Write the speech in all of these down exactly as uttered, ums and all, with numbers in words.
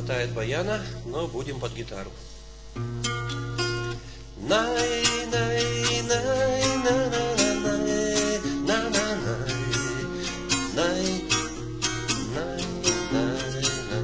хватает баяна, но будем под гитару. Най, най, най, на, на, на, най, на, на, най, най, най, най,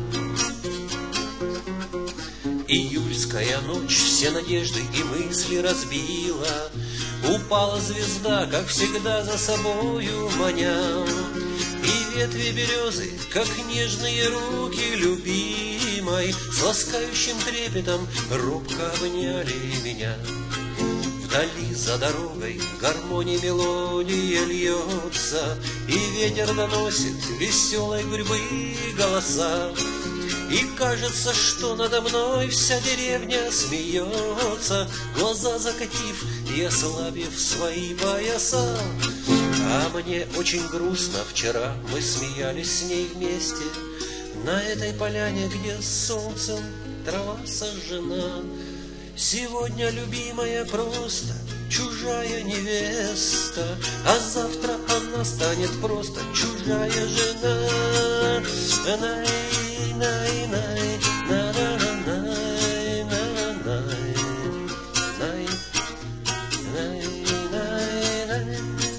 най. Июльская ночь все надежды и мысли разбила. Упала звезда, как всегда, за собою маня. И ветви березы, как нежные руки любимой, с ласкающим трепетом робко обняли меня. Вдали за дорогой гармония мелодия льется, и ветер доносит веселой гурьбы голоса. И кажется, что надо мной вся деревня смеется, глаза закатив и ослабив свои пояса. А мне очень грустно, вчера мы смеялись с ней вместе на этой поляне, где солнцем трава сожжена. Сегодня любимая просто чужая невеста, а завтра она станет просто чужая жена. Най, най, най, на, на, на, най, на, най, най, най, най, най.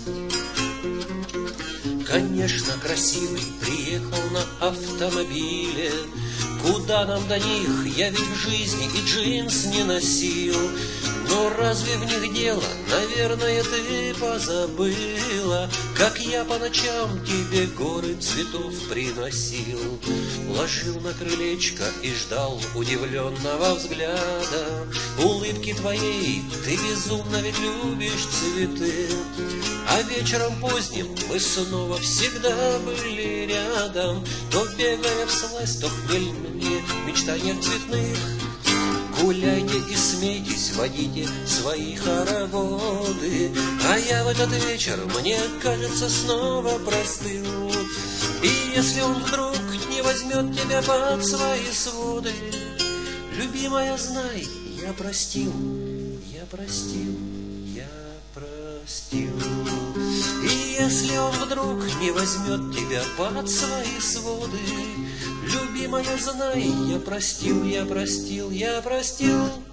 Конечно, красивый приехал на автомобиле. Куда нам до них? Я ведь в жизни и джинс не носил. Но разве в них дело? Наверное, ты позабыла, как я по ночам тебе горы цветов приносил. Ложил на крылечко и ждал удивленного взгляда улыбки твоей. Ты безумно ведь любишь цветы. А вечером поздним мы снова всегда были рядом, то бегая всласть, то в хмельные мечтаниях цветных. Гуляйте и смейтесь, водите свои хороводы, а я в этот вечер, мне кажется, снова простыл. И если он вдруг не возьмет тебя под свои своды, любимая, знай, я простил, я простил, я простил. И если он вдруг не возьмет тебя под свои своды, любимая, знай, я простил, я простил, я простил.